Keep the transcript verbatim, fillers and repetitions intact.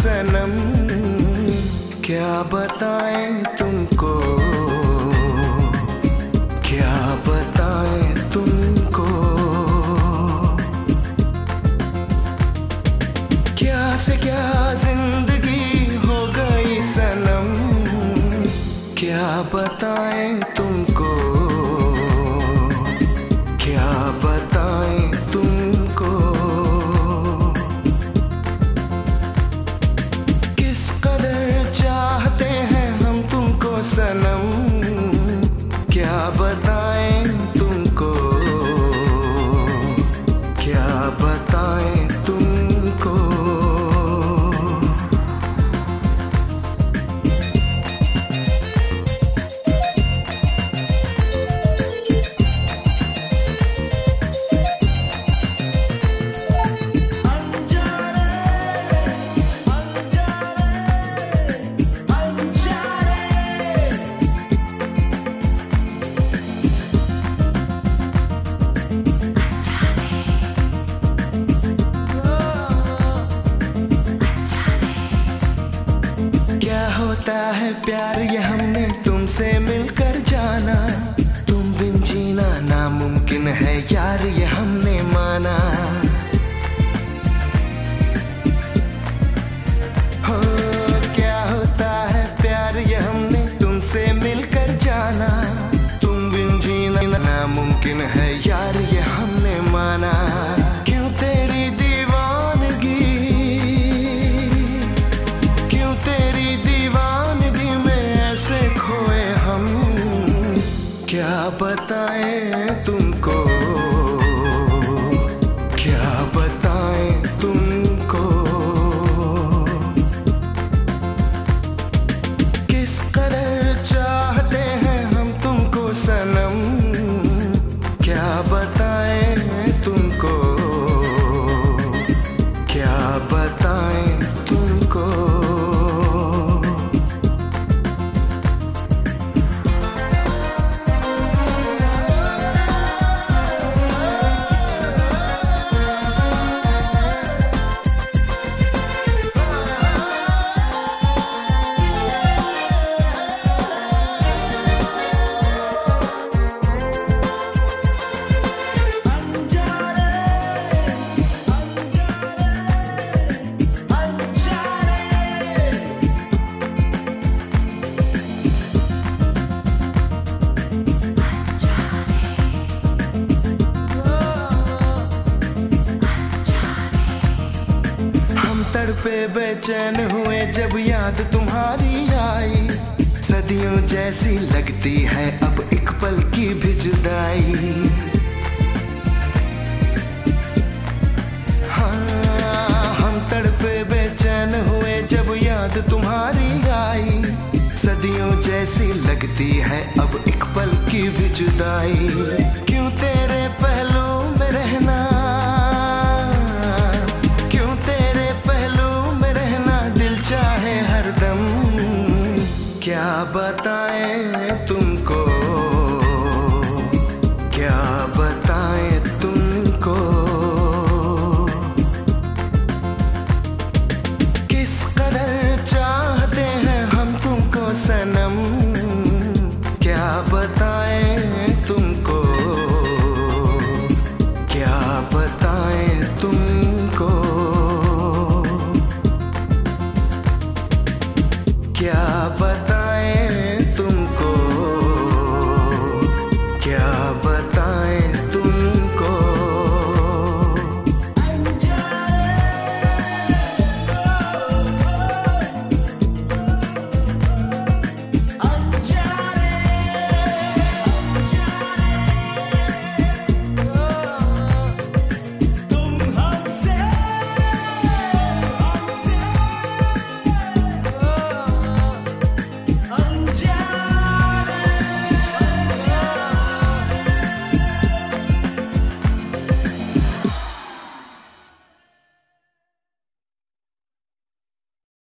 सनम, क्या बताएं तुमको, क्या बताएं तुमको। क्या से क्या जिंदगी हो गई सनम, क्या बताएं तुमको, क्या बताएं तुमको। किस कदर चाहते हैं हम तुमको सनम, क्या बताएं तुमको, क्या बताएं तुमको। होता है प्यार ये हमने तुमसे मिलकर जाना, तुम बिन जीना नामुमकिन है यार ये हमने माना। हो क्या होता है प्यार ये हमने तुमसे मिलकर जाना, तुम बिन जीना नामुमकिन है यार ये हमने माना। क्यों तेरी दीवानगी, क्यों तेरी दीवानगी में ऐसे खोए हम, क्या बताएं तुमको, क्या बताएं तुमको। किस कदर चाहते हैं हम तुमको सनम, क्या बताएं तुमको, क्या बताएं तुमको। तड़पे बेचैन हुए जब याद तुम्हारी आई, सदियों जैसी लगती है अब एक पल की भी जुदाई। हाँ हम तड़पे बेचैन हुए जब याद तुम्हारी आई, सदियों जैसी लगती है अब एक पल की भी जुदाई। क्यों तेरे पहलू में रहना, क्या बताएं तुमको, क्या बताएं तुमको। किस कदर चाहते हैं हम तुमको सनम, क्या बताएं तुमको, क्या बताएं तुमको। क्या